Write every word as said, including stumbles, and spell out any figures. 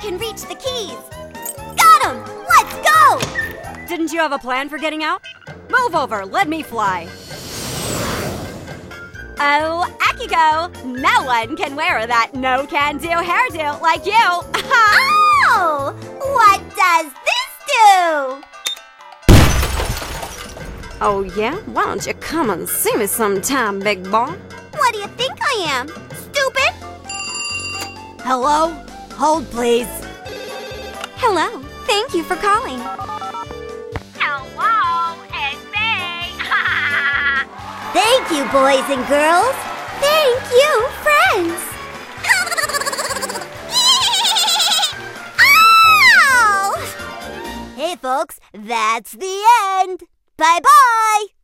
can reach the keys. Got him! Let's go! Didn't you have a plan for getting out? Move over, let me fly. Oh, Akiko, no one can wear that no-can-do hairdo like you. Oh! What does this do? Oh, yeah? Why don't you come and see me sometime, big boy? What do you think I am? Stupid? Hello? Hold, please. Hello. Thank you for calling. Hello, it's me. Thank you, boys and girls. Thank you, friends. Ow! Hey, folks, that's the end. Bye-bye.